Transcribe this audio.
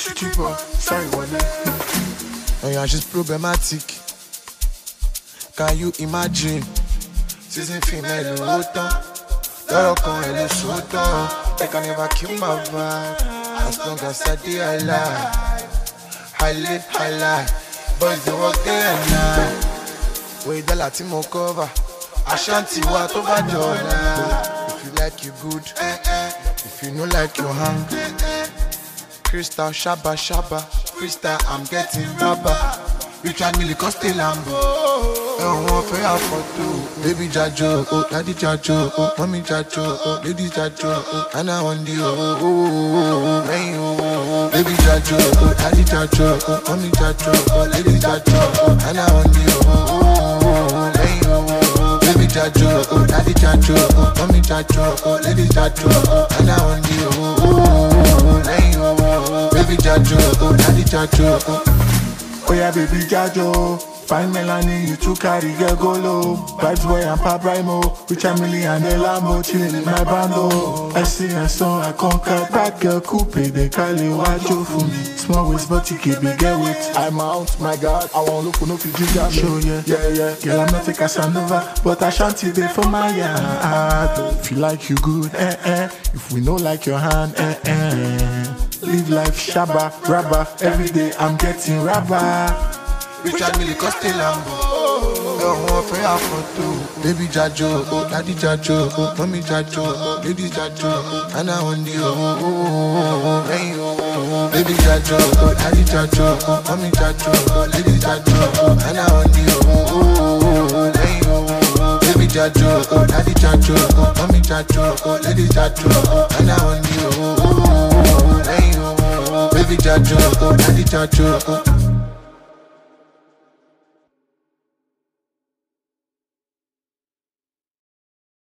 Chichipo, sorry, wale. Oh yeah, she's problematic. Can you imagine? Season female, autant. Lọ́rọ̀ kan ẹ̀ ló sóòótọ́. They can never kill my vibe. As long as I dey alive. I live high life. Boys dey work day and night. Wey dọ́là tí mo cover. Ashanti wa tó bá dọ̀la. If you like you good. If you no like you hang. Crystal shaba shaba. Crystal I'm getting rubber. Rich and Millie cost a Lambo. Want for your photo, baby Jajo, oh, daddy Jajo, oh, mommy Jajo, oh, lady Jajo, oh, and I want you, hey, oh, baby Jajo, oh, daddy Jajo, oh, mommy Jajo, oh, lady Jajo, oh, and I want you, hey, oh, baby Jajo, oh, daddy Jajo, oh, mommy Jajo, oh, lady Jajo, oh, and I want you, hey, oh, baby Jajo, oh, daddy Jajo, oh yeah, baby Jajo. Fine Melanie, you too carry your golo. Vibes boy and Pop Rimo. Rich and Millie and the Lambo, chillin' in my bando. I see a song, I conquer. Bad girl coupe, they call it Wajo for me. Small waist, but you keep me get with. I'm out, my God, I won't look for no Fiji jam. Show yeah. Girl, I'm not a Casanova, but I shanty there for my yard. If you like you good, If we know like your hand, Live life shabba, rabba. Every day I'm getting rabba. Rich and Millie cost a Lambo. Want for your photo, baby Jajo, oh, daddy Jajo, oh, mommy Jajo, oh, lady Jajo, oh, and I want you, hey, oh, baby Jajo, oh, daddy Jajo, oh, mommy Jajo, oh, lady Jajo, oh, and I want you, hey, oh, baby Jajo, oh, daddy Jajo, oh, mommy Jajo, oh, lady Jajo, oh, and I want you, hey, oh, baby Jajo, oh, daddy Jajo, oh.